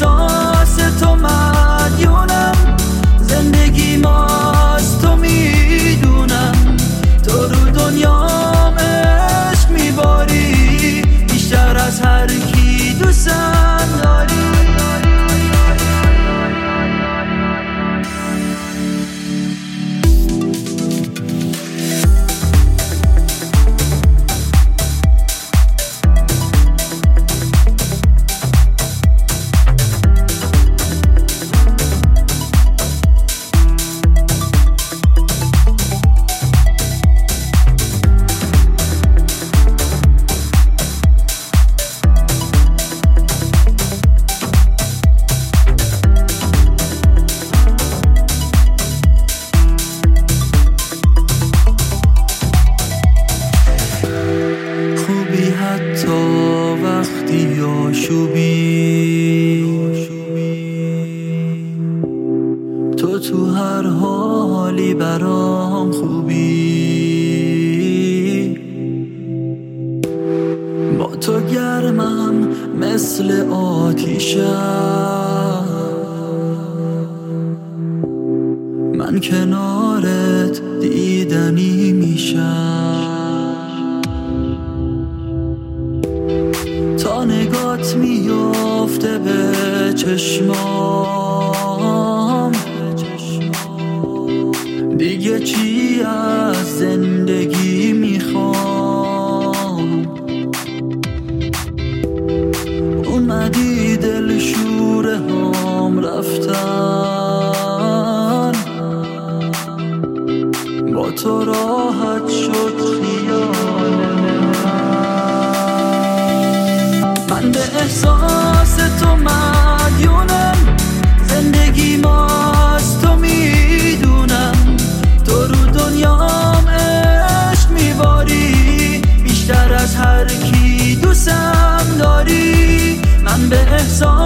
احساس تو مدیونم، زندگی ماست تو میدونم، تو رو دنیام عشق میباری، بیشتر از هر کی دوستم داری. حتی وقتی آشوبی تو هر حالی برام خوبی، با تو گرمم مثل آتیشم، من کنارت دیدنی میشم، تا نگات میافته به چشمام، دیگه چی از زندگی میخوام، اومدی دل شوره هم رفتن، با تو راحت شد خیالم، من به احساس تو مدیونم، زندگی ماست تو میدونم، تو رو دنیام عشق میباری، بیشتر از هر کی دوستم داری، من به احساس